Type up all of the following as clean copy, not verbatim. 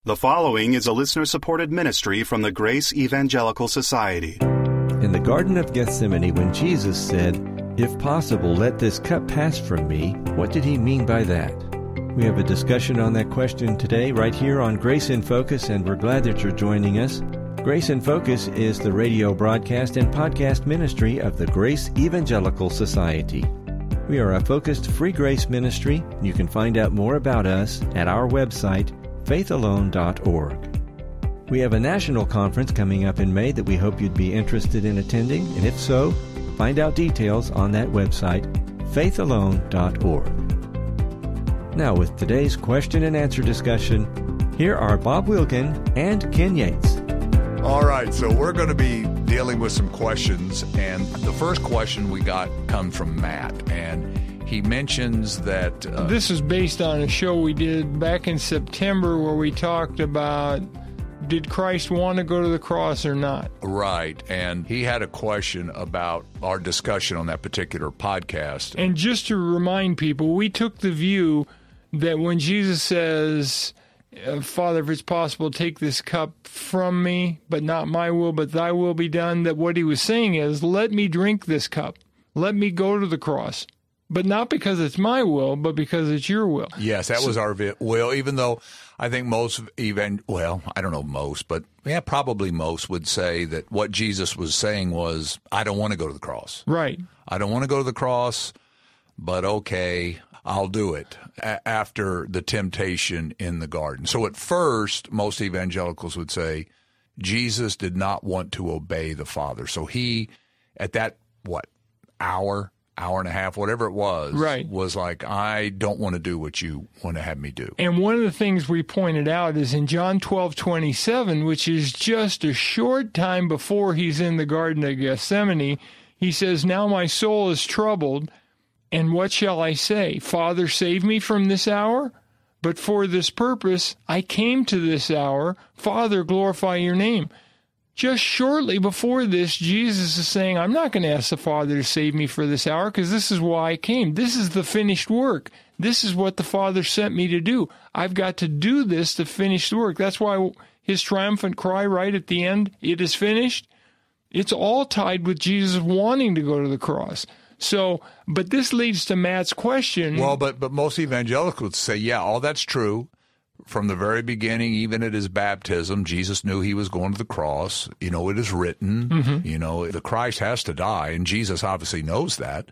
The following is a listener-supported ministry from the Grace Evangelical Society. In the Garden of Gethsemane, when Jesus said, "If possible, let this cup pass from me," what did he mean by that? We have a discussion on that question today right here on Grace in Focus, and we're glad that you're joining us. Grace in Focus is the radio broadcast and podcast ministry of the Grace Evangelical Society. We are a focused free grace ministry. You can find out more about us at our website, faithalone.org. We have a national conference coming up in May that we hope you'd be interested in attending, and if so, find out details on that website, faithalone.org. Now, with today's question and answer discussion, here are Bob Wilkin and Ken Yates. All right, so we're going to be dealing with some questions, and the first question we got comes from Matt, and he mentions that... this is based on a show we did back in September where we talked about, did Christ want to go to the cross or not? Right, and he had a question about our discussion on that particular podcast. And just to remind people, we took the view that when Jesus says, "Father, if it's possible, take this cup from me, but not my will, but thy will be done," that what he was saying is, let me drink this cup. Let me go to the cross. But not because it's my will, but because it's your will. Yes, that was our will, even though I think most, I don't know most, but probably most would say that what Jesus was saying was, I don't want to go to the cross. Right. I don't want to go to the cross, but okay, I'll do it after the temptation in the garden. So at first, most evangelicals would say Jesus did not want to obey the Father. So he, at that, hour and a half, whatever it was, right, was like, I don't want to do what you want to have me do. And one of the things we pointed out is in John 12:27, which is just a short time before he's in the Garden of Gethsemane, he says, "Now my soul is troubled, and what shall I say? Father, save me from this hour? But for this purpose I came to this hour. Father, glorify your name." Just shortly before this, Jesus is saying, I'm not going to ask the Father to save me for this hour because this is why I came. This is the finished work. This is what the Father sent me to do. I've got to do this to finish the work. That's why his triumphant cry right at the end, "It is finished." It's all tied with Jesus wanting to go to the cross. So, but this leads to Matt's question. Well, but most evangelicals would say, yeah, all that's true. From the very beginning, even at his baptism, Jesus knew he was going to the cross. It is written. Mm-hmm. The Christ has to die, and Jesus obviously knows that.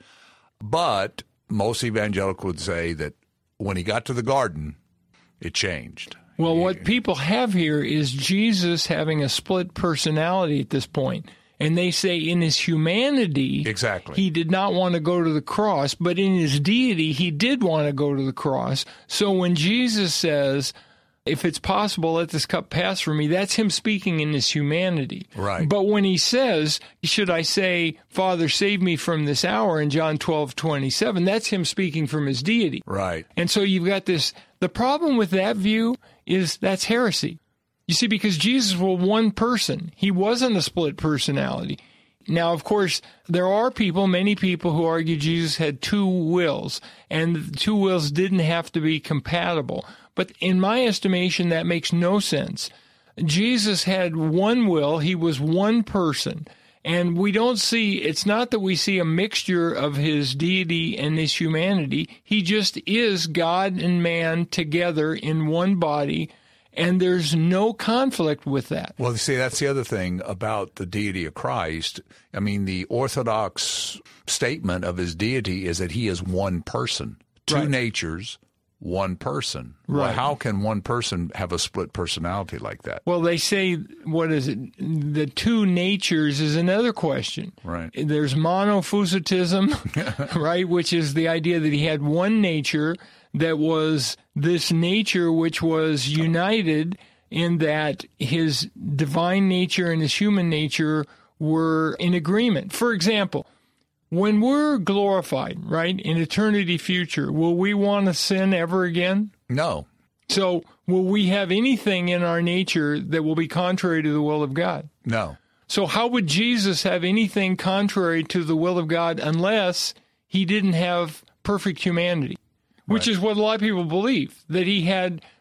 But most evangelicals would say that when he got to the garden, it changed. Well, what people have here is Jesus having a split personality at this point. And they say in his humanity, exactly, he did not want to go to the cross, but in his deity, he did want to go to the cross. So when Jesus says, "If it's possible, let this cup pass from me," that's him speaking in his humanity. Right. But when he says, "Should I say, Father, save me from this hour," in John 12:27, that's him speaking from his deity. Right. And so you've got this. The problem with that view is that's heresy. You see, because Jesus was one person. He wasn't a split personality. Now, of course, there are many people who argue Jesus had two wills, and the two wills didn't have to be compatible. But in my estimation, that makes no sense. Jesus had one will. He was one person. And we don't see, it's not that we see a mixture of his deity and his humanity. He just is God and man together in one body. And there's no conflict with that. Well, see, that's the other thing about the deity of Christ. I mean, the Orthodox statement of his deity is that he is one person. Two natures, one person. Right. Well, how can one person have a split personality like that? Well, they say, the two natures is another question. Right. There's monophysitism, right, which is the idea that he had one nature that was this nature which was united in that his divine nature and his human nature were in agreement. For example, when we're glorified, right, in eternity future, will we want to sin ever again? No. So will we have anything in our nature that will be contrary to the will of God? No. So how would Jesus have anything contrary to the will of God unless he didn't have perfect humanity? Which is what a lot of people believe, that he had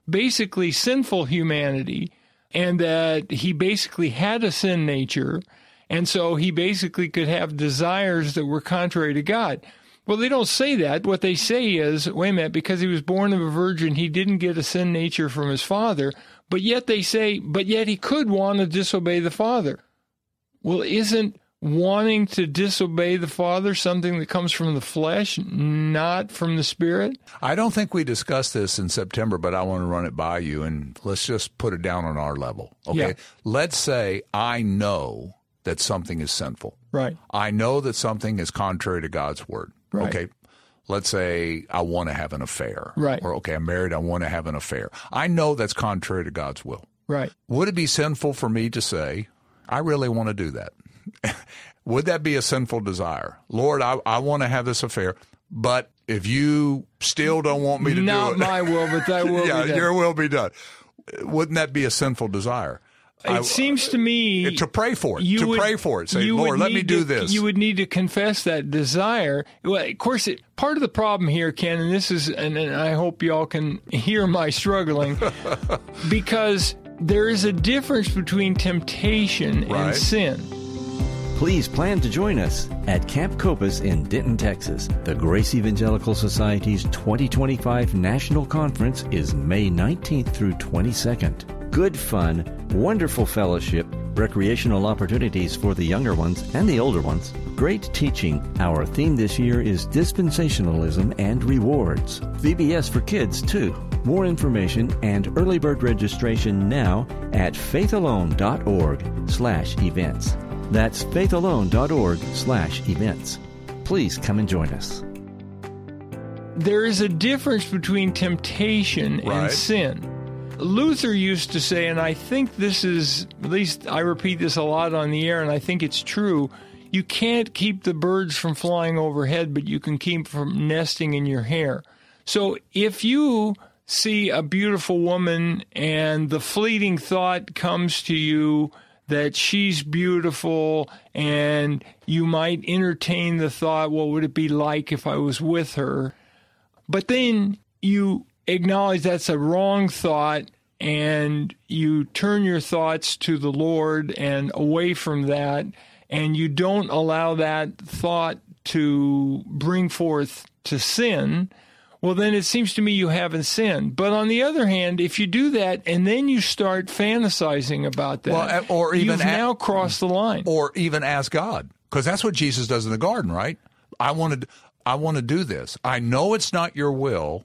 basically sinful humanity, and that he basically had a sin nature, and so he basically could have desires that were contrary to God. Well, they don't say that. What they say is, wait a minute, because he was born of a virgin, he didn't get a sin nature from his father, but yet they say, but yet he could want to disobey the Father. Well, isn't wanting to disobey the Father something that comes from the flesh, not from the Spirit? I don't think we discussed this in September, but I want to run it by you, and let's just put it down on our level. Okay. Yeah. Let's say I know that something is sinful. Right. I know that something is contrary to God's word. Right. Okay. Let's say I want to have an affair. Right. Or, okay, I'm married, I want to have an affair. I know that's contrary to God's will. Right. Would it be sinful for me to say, I really want to do that? Would that be a sinful desire? Lord, I want to have this affair, but if you still don't want me to do it. Not my will, but thy will be done. Your will be done. Wouldn't that be a sinful desire? It seems to me to pray for it. Pray for it. Say, Lord, let me do this. You would need to confess that desire. Well, of course, part of the problem here, Ken, and this is, and I hope y'all can hear my struggling, because there is a difference between temptation and sin. Please plan to join us at Camp Copus in Denton, Texas. The Grace Evangelical Society's 2025 National Conference is May 19th through 22nd. Good fun, wonderful fellowship, recreational opportunities for the younger ones and the older ones, great teaching. Our theme this year is dispensationalism and rewards. VBS for kids, too. More information and early bird registration now at faithalone.org/events. That's faithalone.org/events. Please come and join us. There is a difference between temptation and sin. Luther used to say, and I think this is, at least I repeat this a lot on the air, and I think it's true, you can't keep the birds from flying overhead, but you can keep from nesting in your hair. So if you see a beautiful woman and the fleeting thought comes to you that she's beautiful, and you might entertain the thought, what would it be like if I was with her? But then you acknowledge that's a wrong thought, and you turn your thoughts to the Lord and away from that, and you don't allow that thought to bring forth to sin, well, then it seems to me you haven't sinned. But on the other hand, if you do that and then you start fantasizing about that, or even you've now crossed the line. Or even ask God, because that's what Jesus does in the garden, right? I want to do this. I know it's not your will,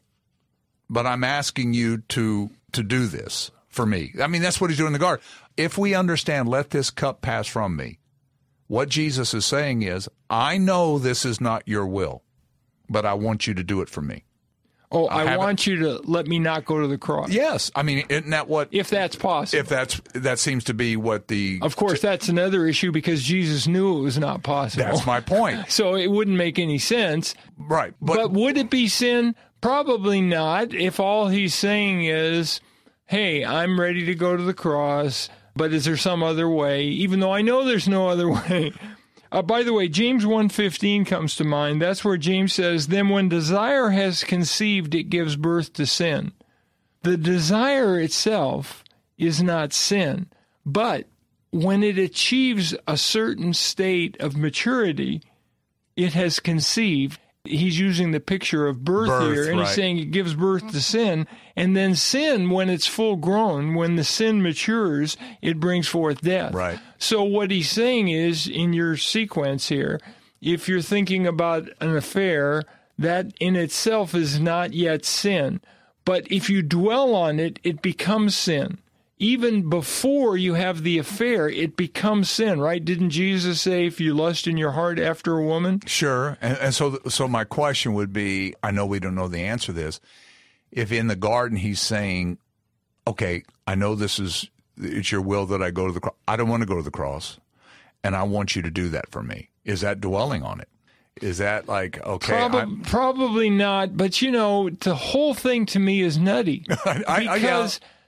but I'm asking you to do this for me. I mean, that's what he's doing in the garden. If we understand, let this cup pass from me, what Jesus is saying is, I know this is not your will, but I want you to do it for me. Oh, I want you to let me not go to the cross. Yes. I mean, isn't that what... If that's possible. That seems to be what the... Of course, that's another issue because Jesus knew it was not possible. That's my point. So it wouldn't make any sense. Right. But would it be sin? Probably not. If all he's saying is, hey, I'm ready to go to the cross, but is there some other way? Even though I know there's no other way. By the way, James 1:15 comes to mind. That's where James says, then when desire has conceived, it gives birth to sin. The desire itself is not sin, but when it achieves a certain state of maturity, it has conceived. He's using the picture of birth here, and he's saying it gives birth to sin. And then sin, when it's full grown, when the sin matures, it brings forth death. Right. So what he's saying is, in your sequence here, if you're thinking about an affair, that in itself is not yet sin. But if you dwell on it, it becomes sin. Even before you have the affair, it becomes sin, right? Didn't Jesus say, if you lust in your heart after a woman? Sure. And so my question would be, I know we don't know the answer to this. If in the garden he's saying, okay, I know it's your will that I go to the cross. I don't want to go to the cross, and I want you to do that for me. Is that dwelling on it? Is that like, okay? Probably not. But, the whole thing to me is nutty. Because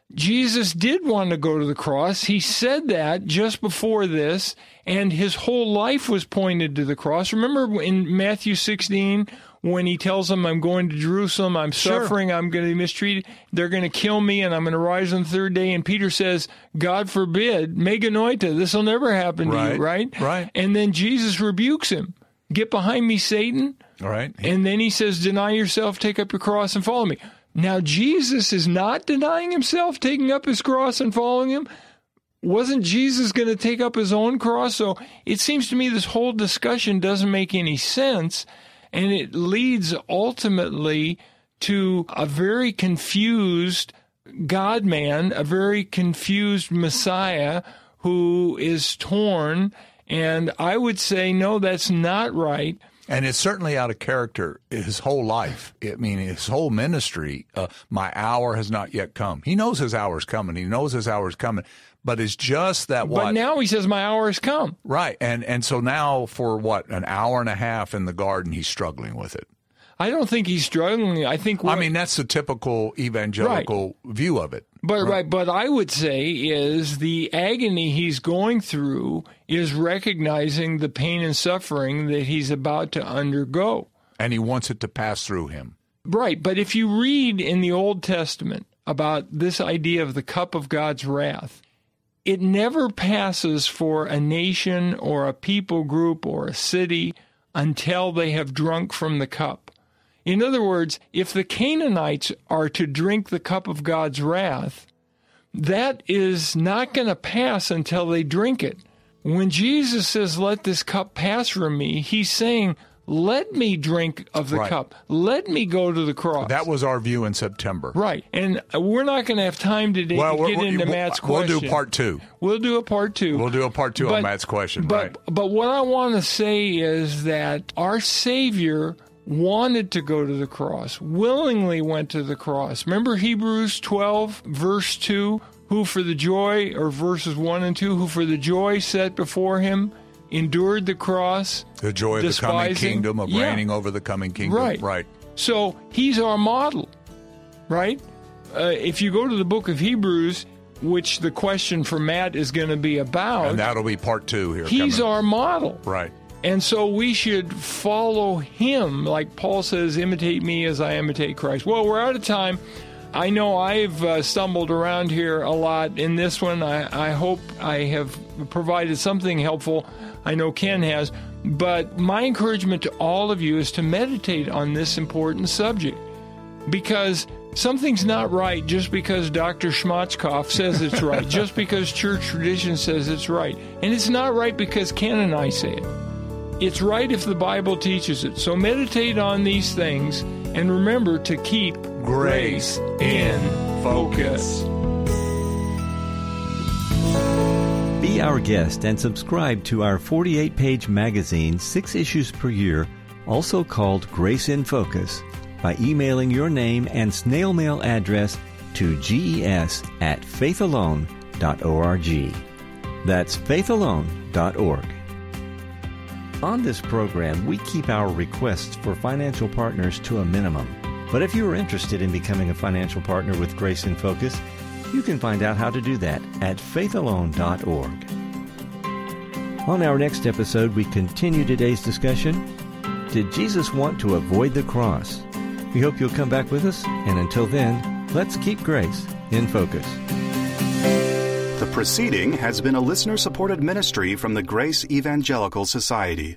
Jesus did want to go to the cross. He said that just before this, and his whole life was pointed to the cross. Remember in Matthew 16, when he tells them, I'm going to Jerusalem, I'm suffering, I'm going to be mistreated, they're going to kill me, and I'm going to rise on the third day. And Peter says, God forbid, me genoita, this will never happen to you, right? Right. And then Jesus rebukes him. Get behind me, Satan. All right. And then he says, deny yourself, take up your cross, and follow me. Now, Jesus is not denying himself, taking up his cross and following him. Wasn't Jesus going to take up his own cross? So it seems to me this whole discussion doesn't make any sense, and it leads ultimately to a very confused God-man, a very confused Messiah who is torn. And I would say, no, that's not right. And it's certainly out of character his whole life. I mean, his whole ministry, my hour has not yet come. He knows his hour's coming. He knows his hour's coming. But it's just that what? But now he says, my hour has come. Right. And so now for what, an hour and a half in the garden, he's struggling with it. I don't think he's struggling. I mean, that's the typical evangelical view of it. But I would say is the agony he's going through is recognizing the pain and suffering that he's about to undergo. And he wants it to pass through him. Right. But if you read in the Old Testament about this idea of the cup of God's wrath, it never passes for a nation or a people group or a city until they have drunk from the cup. In other words, if the Canaanites are to drink the cup of God's wrath, that is not going to pass until they drink it. When Jesus says, let this cup pass from me, he's saying, let me drink of the cup. Let me go to the cross. That was our view in September. Right. And we're not going to have time today to get into Matt's question. We'll do part two. We'll do a part two. We'll do a part two on Matt's question. But what I want to say is that our Savior wanted to go to the cross, willingly went to the cross. Remember Hebrews 12, verse 2, who for the joy, or verses 1 and 2, who for the joy set before him endured the cross. The joy of the coming kingdom, of reigning over the coming kingdom. Right. So he's our model, right? If you go to the book of Hebrews, which the question for Matt is going to be about. And that'll be part two here. He's our model. Right. And so we should follow him, like Paul says, imitate me as I imitate Christ. Well, we're out of time. I know I've stumbled around here a lot in this one. I hope I have provided something helpful. I know Ken has. But my encouragement to all of you is to meditate on this important subject, because something's not right just because Dr. Schmotzkopf says it's right, just because church tradition says it's right. And it's not right because Ken and I say it. It's right if the Bible teaches it. So meditate on these things and remember to keep grace in focus. Be our guest and subscribe to our 48-page magazine, 6 issues per year, also called Grace in Focus, by emailing your name and snail mail address to ges@faithalone.org. That's faithalone.org. On this program, we keep our requests for financial partners to a minimum. But if you are interested in becoming a financial partner with Grace in Focus, you can find out how to do that at faithalone.org. On our next episode, we continue today's discussion. Did Jesus want to avoid the cross? We hope you'll come back with us, and until then, let's keep grace in focus. The proceeding has been a listener-supported ministry from the Grace Evangelical Society.